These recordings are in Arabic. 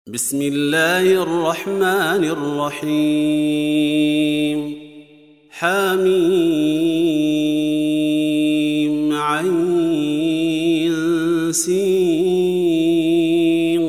بسم الله الرحمن الرحيم حميم عين سين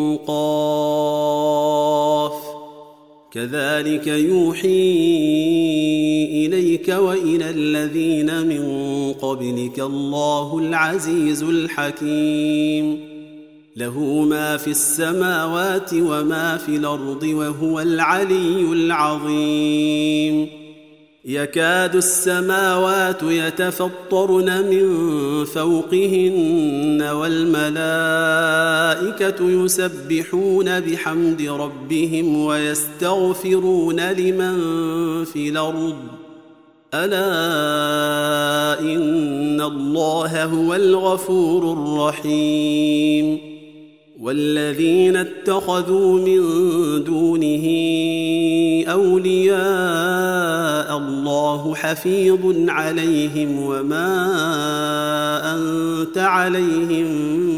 قاف كذلك يوحي إليك وإلى الذين من قبلك الله العزيز الحكيم له ما في السماوات وما في الأرض وهو العلي العظيم يكاد السماوات يتفطرن من فوقهن والملائكة يسبحون بحمد ربهم ويستغفرون لمن في الأرض ألا إن الله هو الغفور الرحيم والذين اتخذوا من دونه أولياء الله حفيظ عليهم وما أنت عليهم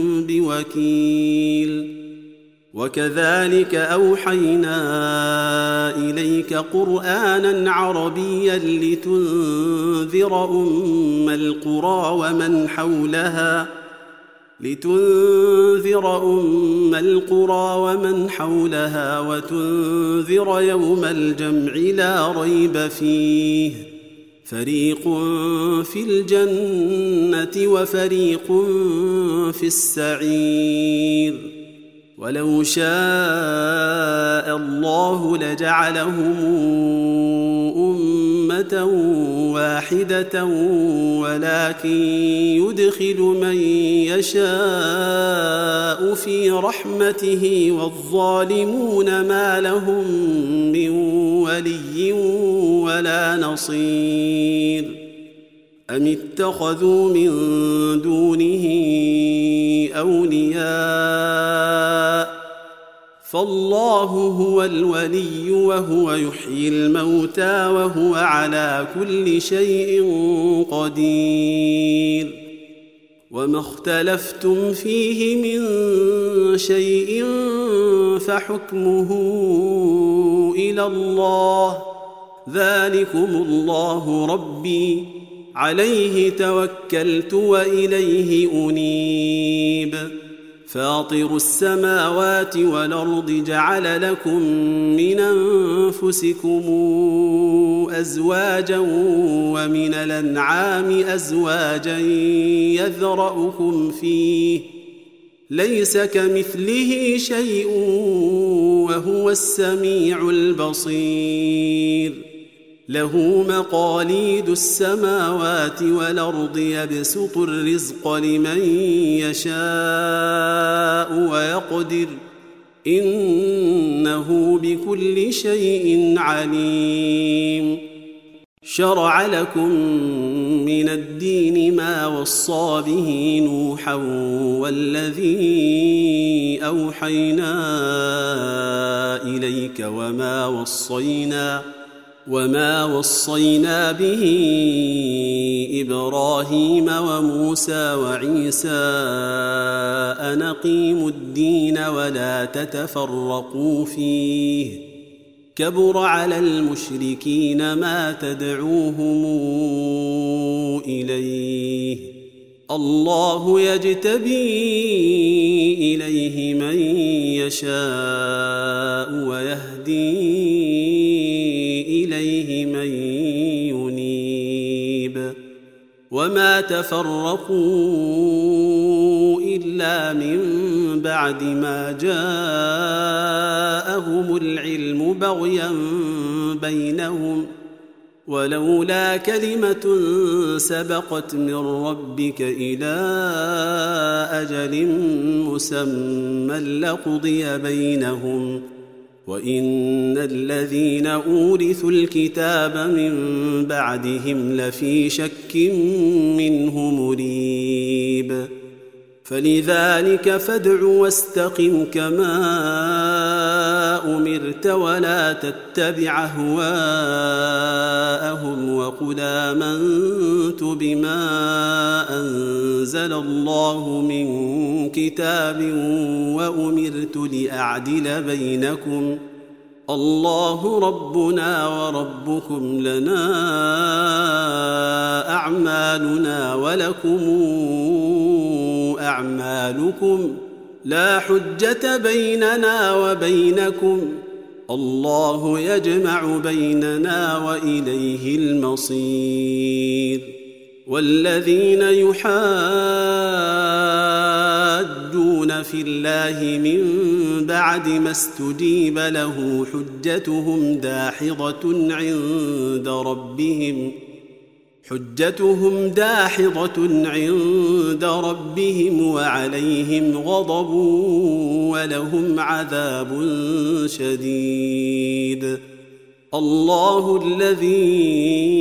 بوكيل وكذلك أوحينا إليك قرآنا عربيا لتنذر أم القرى ومن حولها وتنذر يوم الجمع لا ريب فيه فريق في الجنة وفريق في السعير ولو شاء الله لجعلهم أمة واحدة ولكن يدخل من يشاء في رحمته والظالمون ما لهم من ولي ولا نصير أم اتخذوا من دونه أولياء فالله هو الولي وهو يحيي الموتى وهو على كل شيء قدير وما اختلفتم فيه من شيء فحكمه إلى الله ذلكم الله ربي عليه توكلت وإليه أنيب فاطر السماوات والأرض جعل لكم من أنفسكم أزواجا ومن الأنعام أزواجا يذرأكم فيه ليس كمثله شيء وهو السميع البصير له مقاليد السماوات والأرض يبسط الرزق لمن يشاء ويقدر إنه بكل شيء عليم شرع لكم من الدين ما وصى به نوحا والذي أوحينا إليك وما وصينا به إبراهيم وموسى وعيسى أن أقيموا الدين ولا تتفرقوا فيه كبر على المشركين ما تدعوهم إليه الله يجتبي إليه من يشاء ويهدي إليه من ينيب وما تفرقوا إلا من بعد ما جاءهم العلم بغيا بينهم ولولا كلمة سبقت من ربك إلى أجل مسمى لقضي بينهم وإن الذين أورثوا الكتاب من بعدهم لفي شك منه مريب فلذلك فادع واستقم كما أمرت ولا تتبع أهواءهم وقل آمنت بما أنزل أنزل الله من كتاب وأمرت لأعدل بينكم الله ربنا وربكم لنا أعمالنا ولكم أعمالكم لا حجة بيننا وبينكم الله يجمع بيننا وإليه المصير. والذين يحاجون في الله من بعد ما استجيب له حجتهم داحضة عند ربهم وعليهم غضب ولهم عذاب شديد. الله الذي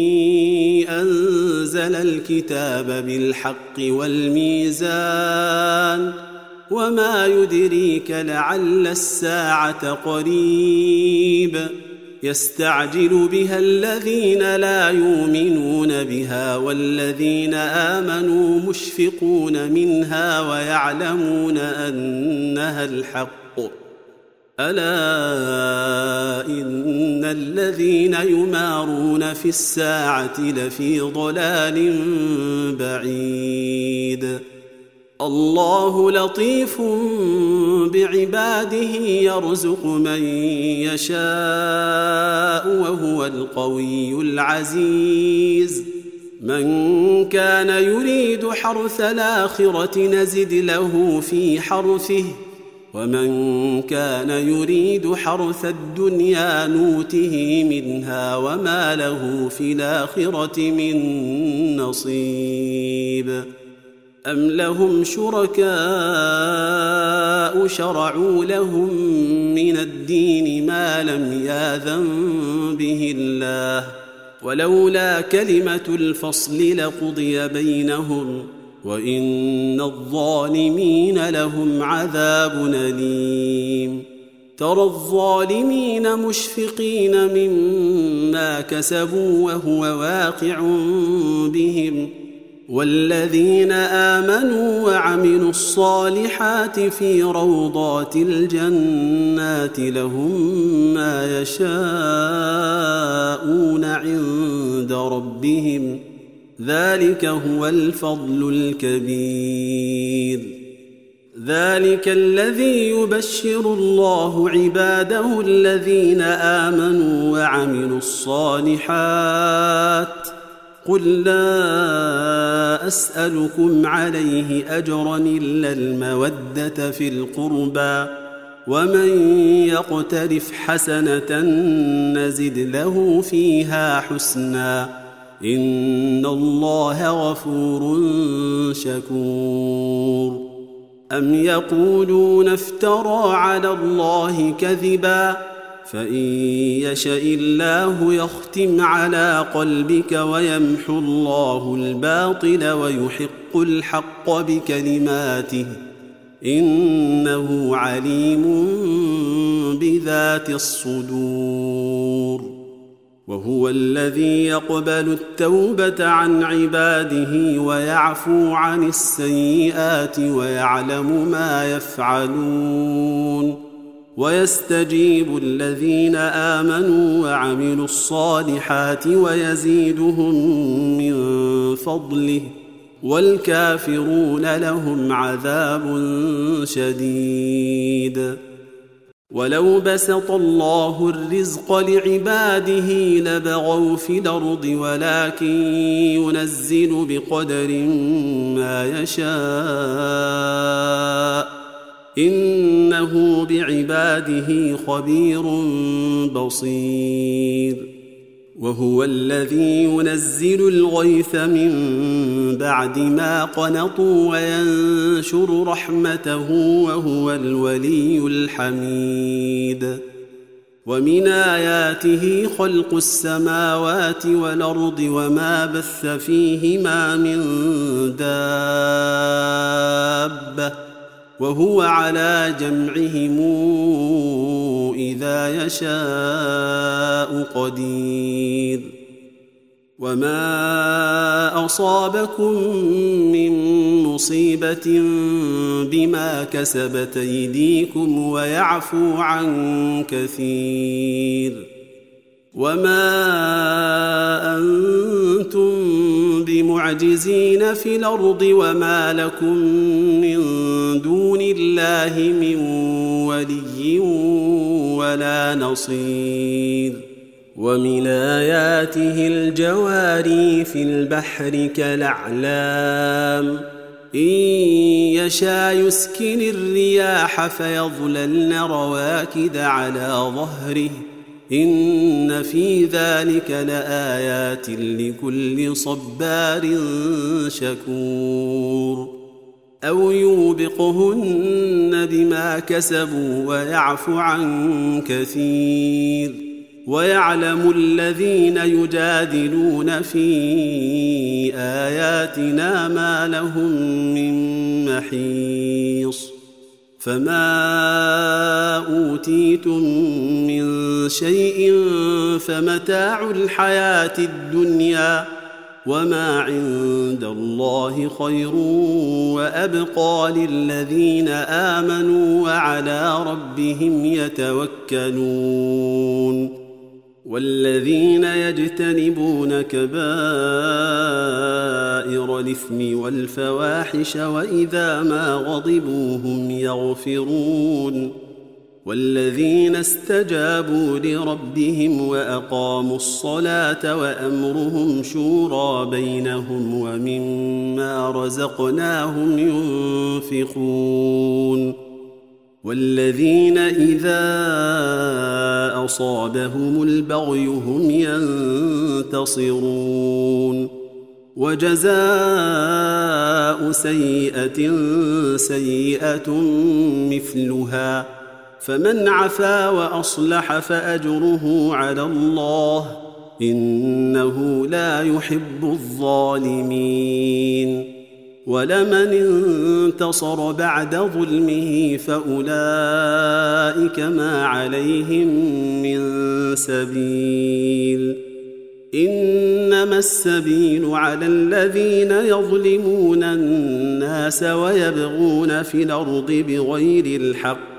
أنزل الكتاب بالحق والميزان وما يدريك لعل الساعة قريب يستعجل بها الذين لا يؤمنون بها والذين آمنوا مشفقون منها ويعلمون أنها الحق ألا إن الذين يمارون في الساعة لفي ضلال بعيد. الله لطيف بعباده يرزق من يشاء وهو القوي العزيز. من كان يريد حرث الآخرة نزد له في حرثه ومن كان يريد حرث الدنيا نوته منها وما له في الآخرة من نصيب. أم لهم شركاء شرعوا لهم من الدين ما لم يأذن به الله ولولا كلمة الفصل لقضي بينهم وإن الظالمين لهم عذاب أليم. ترى الظالمين مشفقين مما كسبوا وهو واقع بهم والذين آمنوا وعملوا الصالحات في روضات الجنات لهم ما يشاءون عند ربهم ذلك هو الفضل الكبير. ذلك الذي يبشر الله عباده الذين آمنوا وعملوا الصالحات قل لا أسألكم عليه أجرا إلا المودة في القربى ومن يقترف حسنة نزد له فيها حسنا إن الله غفور شكور. أم يقولون افترى على الله كذبا فإن يشأ الله يختم على قلبك ويمحو الله الباطل ويحق الحق بكلماته إنه عليم بذات الصدور. وهو الذي يقبل التوبة عن عباده ويعفو عن السيئات ويعلم ما يفعلون ويستجيب الذين آمنوا وعملوا الصالحات ويزيدهم من فضله والكافرون لهم عذاب شديد. ولو بسط الله الرزق لعباده لبغوا في الأرض ولكن ينزل بقدر ما يشاء إنه بعباده خبير بصير. وهو الذي ينزل الغيث من بعد ما قنطوا وينشر رحمته وهو الولي الحميد. ومن آياته خلق السماوات والأرض وما بث فيهما من دابة وهو على جمعهم إذا يشاء قدير. وما أصابكم من مصيبة بما كسبت أيديكم ويعفو عن كثير. وما أنتم بمعجزين في الأرض وما لكم من دون الله من ولي ولا نصير. ومن آياته الجواري في البحر كالأعلام إن يشاء يسكن الرياح فيظللن رواكد على ظهره إن في ذلك لآيات لكل صبار شكور. أو يوبقهن بما كسبوا ويعفو عن كثير. ويعلم الذين يجادلون في آياتنا ما لهم من محيص. فما أوتيتم من شيء فمتاع الحياة الدنيا وما عند الله خير وأبقى للذين آمنوا وعلى ربهم يتوكلون. والذين يجتنبون كبائر الإثم والفواحش وإذا ما غضبوا هم يغفرون. والذين استجابوا لربهم وأقاموا الصلاة وأمرهم شورى بينهم ومما رزقناهم ينفقون. والذين إذا أصابهم البغي هم ينتصرون. وجزاء سيئة سيئة مثلها فمن عفا وأصلح فأجره على الله إنه لا يحب الظالمين. ولمن انتصر بعد ظلمه فأولئك ما عليهم من سبيل. إنما السبيل على الذين يظلمون الناس ويبغون في الأرض بغير الحق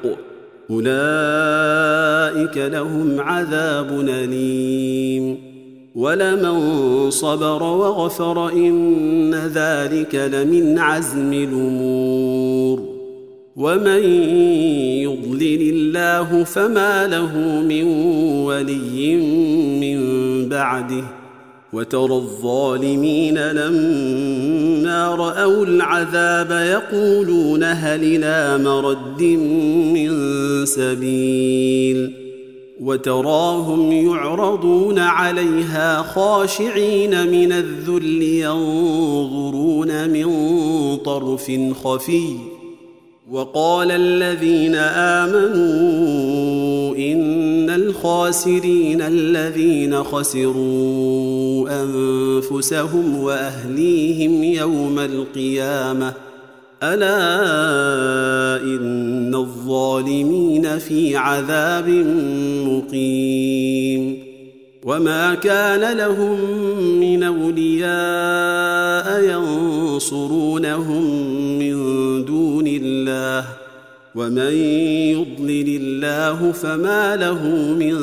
أولئك لهم عذاب أليم. ولمن صبر وغفر إن ذلك لمن عزم الأمور. ومن يضلل الله فما له من ولي من بعده وترى الظالمين لما رأوا العذاب يقولون هل إلى مرد من سبيل. وتراهم يعرضون عليها خاشعين من الذل ينظرون من طرف خفي. وقال الذين آمنوا إن الخاسرين الذين خسروا أنفسهم وأهليهم يوم القيامة ألا إن الظالمين في عذاب مقيم. وما كان لهم من أولياء ينصرونهم من دون الله ومن يضلل الله فما له من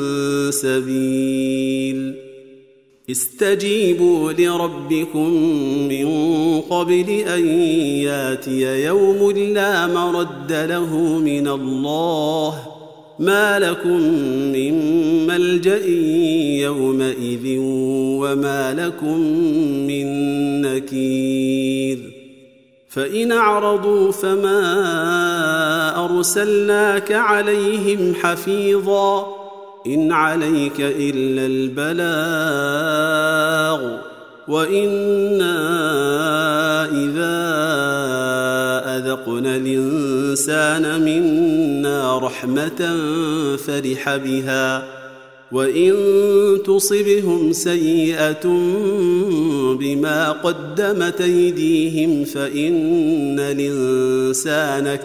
سبيل. استجيبوا لربكم من قبل أن ياتي يوم لا مرد له من الله ما لكم من ملجأ يومئذ وما لكم من نكير. فإن أعرضوا فما أرسلناك عليهم حفيظا إن عليك إلا البلاغ وإنا إذا أذقنا الإنسان منا رحمة فرح بها وإن تصبهم سيئة بما قدمت أيديهم فإن الإنسان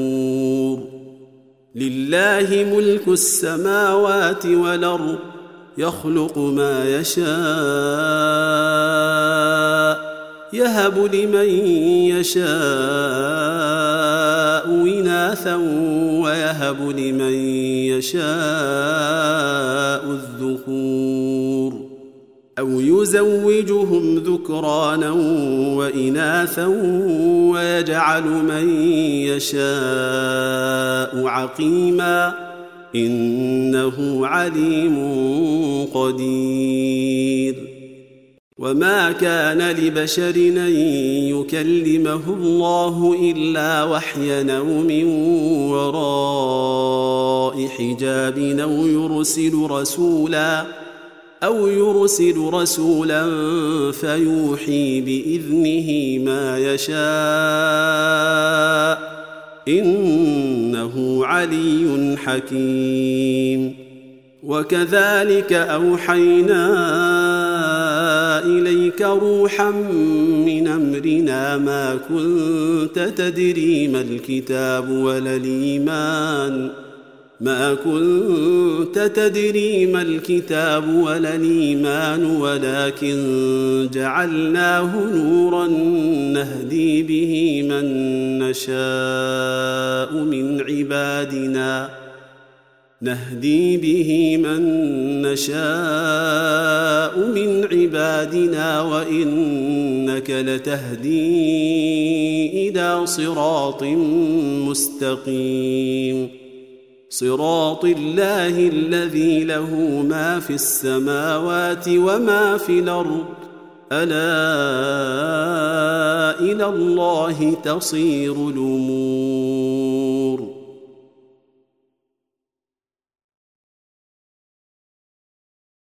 كفور. لله ملك السماوات والأرض يخلق ما يشاء يهب لمن يشاء إناثا ويهب لمن يشاء الذكور أو يزوجهم ذكرانا وإناثا ويجعل من يشاء عقيما إنه عليم قدير. وما كان لبشر أن يكلمه الله إلا وحيا أو من وراء حجاب أو يرسل رسولا فيوحي بإذنه ما يشاء إنه علي حكيم. وكذلك أوحينا إليك روحا من أمرنا ما كنت تدري ما الكتاب ولا الإيمان ولكن جعلناه نورا نهدي به من نشاء من عبادنا وإنك لتهدي إلى صراط مستقيم صراط الله الذي له ما في السماوات وما في الأرض ألا إلى الله تصير الأمور.